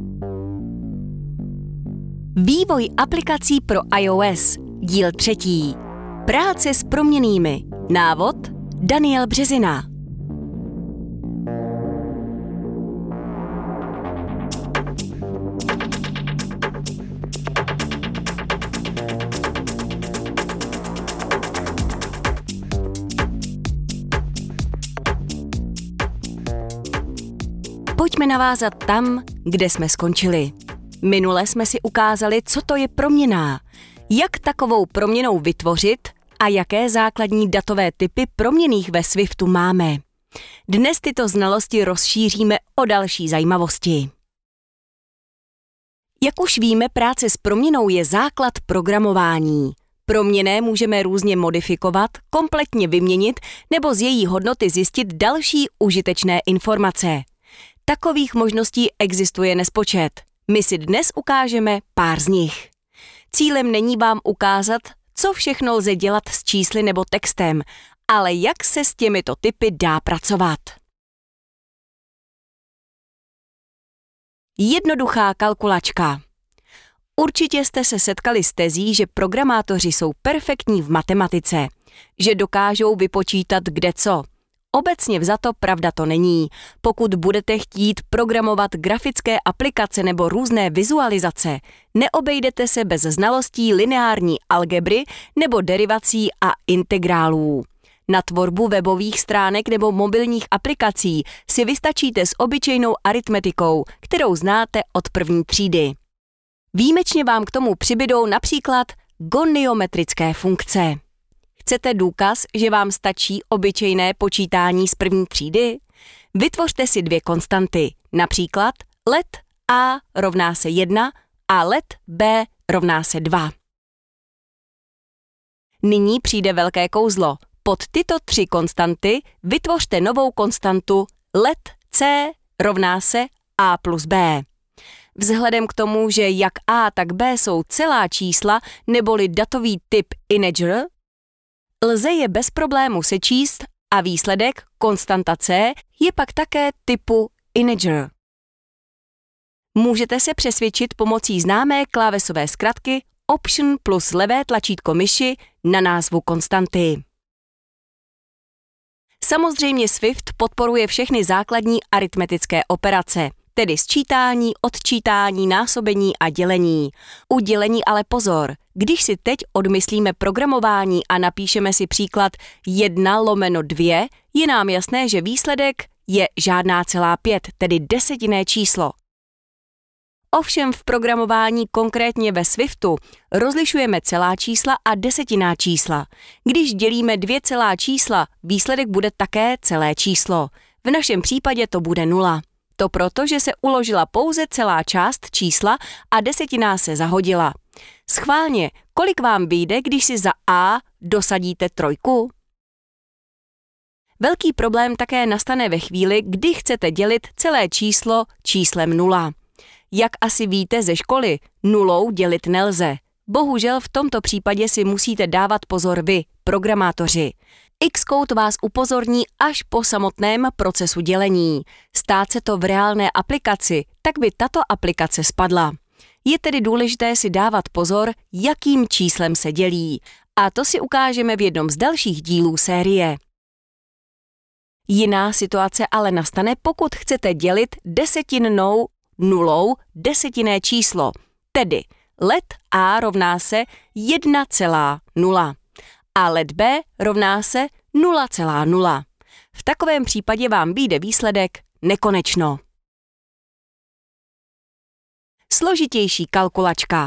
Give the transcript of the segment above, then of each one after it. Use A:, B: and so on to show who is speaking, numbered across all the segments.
A: Vývoj aplikací pro iOS, díl 3. Práce s proměnnými. Návod Daniel Březina. Pojďme navázat tam, kde jsme skončili. Minule jsme si ukázali, co to je proměnná, jak takovou proměnnou vytvořit a jaké základní datové typy proměnných ve Swiftu máme. Dnes tyto znalosti rozšíříme o další zajímavosti. Jak už víme, práce s proměnnou je základ programování. Proměnné můžeme různě modifikovat, kompletně vyměnit nebo z její hodnoty zjistit další užitečné informace. Takových možností existuje nespočet. My si dnes ukážeme pár z nich. Cílem není vám ukázat, co všechno lze dělat s čísly nebo textem, ale jak se s těmito typy dá pracovat. Jednoduchá kalkulačka. Určitě jste se setkali s tezí, že programátoři jsou perfektní v matematice, že dokážou vypočítat kde co. Obecně vzato pravda to není. Pokud budete chtít programovat grafické aplikace nebo různé vizualizace, neobejdete se bez znalostí lineární algebry nebo derivací a integrálů. Na tvorbu webových stránek nebo mobilních aplikací si vystačíte s obyčejnou aritmetikou, kterou znáte od první třídy. Výjimečně vám k tomu přibydou například goniometrické funkce. Chcete důkaz, že vám stačí obyčejné počítání z první třídy? Vytvořte si dvě konstanty, například let a rovná se 1 a let b rovná se 2. Nyní přijde velké kouzlo. Pod tyto tři konstanty vytvořte novou konstantu let c rovná se a plus b. Vzhledem k tomu, že jak a, tak b jsou celá čísla neboli datový typ integer, lze je bez problému sečíst a výsledek, konstanta c, je pak také typu integer. Můžete se přesvědčit pomocí známé klávesové zkratky Option plus levé tlačítko myši na názvu konstanty. Samozřejmě Swift podporuje všechny základní aritmetické operace, tedy sčítání, odčítání, násobení a dělení. U dělení ale pozor, když si teď odmyslíme programování a napíšeme si příklad 1/2, je nám jasné, že výsledek je žádná celá 5, tedy desetinné číslo. Ovšem v programování, konkrétně ve Swiftu, rozlišujeme celá čísla a desetinná čísla. Když dělíme dvě celá čísla, výsledek bude také celé číslo. V našem případě to bude 0. To proto, že se uložila pouze celá část čísla a desetina se zahodila. Schválně, kolik vám vyjde, když si za a dosadíte 3? Velký problém také nastane ve chvíli, kdy chcete dělit celé číslo číslem 0. Jak asi víte ze školy, 0 dělit nelze. Bohužel v tomto případě si musíte dávat pozor vy, programátoři. Xcode vás upozorní až po samotném procesu dělení. Stát se to v reálné aplikaci, tak by tato aplikace spadla. Je tedy důležité si dávat pozor, jakým číslem se dělí. A to si ukážeme v jednom z dalších dílů série. Jiná situace ale nastane, pokud chcete dělit desetinnou nulou desetinné číslo, tedy let a rovná se 1,0 a let b rovná se 0,0. V takovém případě vám vyjde výsledek nekonečno. Složitější kalkulačka.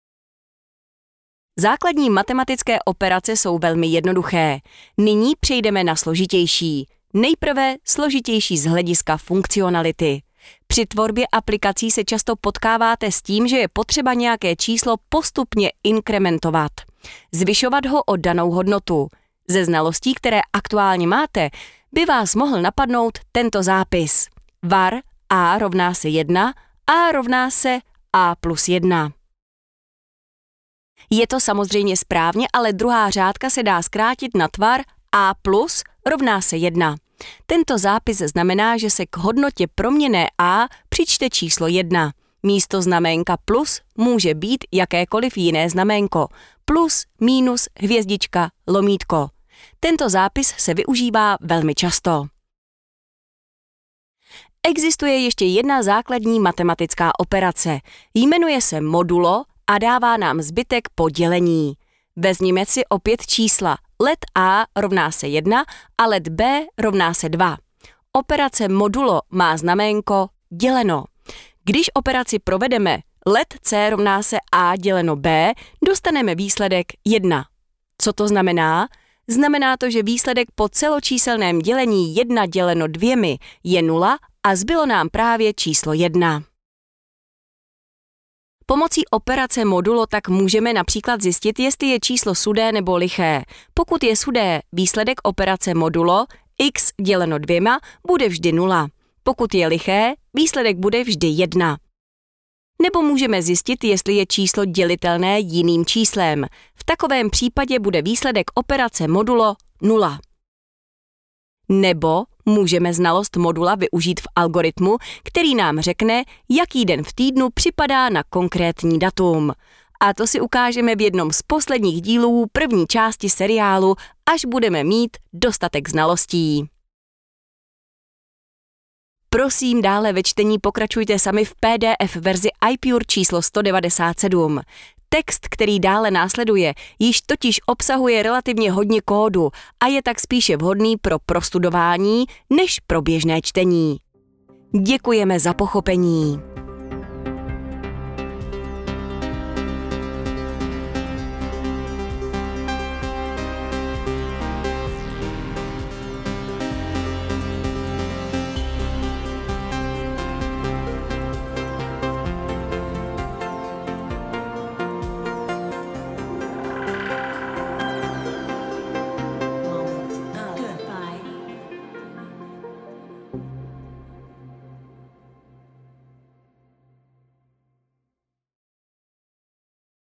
A: Základní matematické operace jsou velmi jednoduché. Nyní přejdeme na složitější. Nejprve složitější z hlediska funkcionality. Při tvorbě aplikací se často potkáváte s tím, že je potřeba nějaké číslo postupně inkrementovat. Zvyšovat ho o danou hodnotu. Ze znalostí, které aktuálně máte, by vás mohl napadnout tento zápis. Var a rovná se 1, a rovná se a plus 1. Je to samozřejmě správně, ale druhá řádka se dá zkrátit na tvar a plus rovná se 1. Tento zápis znamená, že se k hodnotě proměnné a přičte číslo 1. Místo znaménka plus může být jakékoliv jiné znaménko. Plus, mínus, hvězdička, lomítko. Tento zápis se využívá velmi často. Existuje ještě jedna základní matematická operace. Jmenuje se modulo a dává nám zbytek po dělení. Vezměme si opět čísla. Let A rovná se 1 a let B rovná se 2. Operace modulo má znaménko děleno. Když operaci provedeme let C rovná se A děleno B, dostaneme výsledek 1. Co to znamená? Znamená to, že výsledek po celočíselném dělení 1 děleno 2 je 0 a zbylo nám právě číslo 1. Pomocí operace modulo tak můžeme například zjistit, jestli je číslo sudé nebo liché. Pokud je sudé, výsledek operace modulo x děleno 2 bude vždy 0. Pokud je liché, výsledek bude vždy 1. Nebo můžeme zjistit, jestli je číslo dělitelné jiným číslem. V takovém případě bude výsledek operace modulo 0. Nebo můžeme znalost modula využít v algoritmu, který nám řekne, jaký den v týdnu připadá na konkrétní datum. A to si ukážeme v jednom z posledních dílů první části seriálu, až budeme mít dostatek znalostí. Prosím, dále ve čtení pokračujte sami v PDF verzi iPure číslo 197. Text, který dále následuje, již totiž obsahuje relativně hodně kódu a je tak spíše vhodný pro prostudování než pro běžné čtení. Děkujeme za pochopení.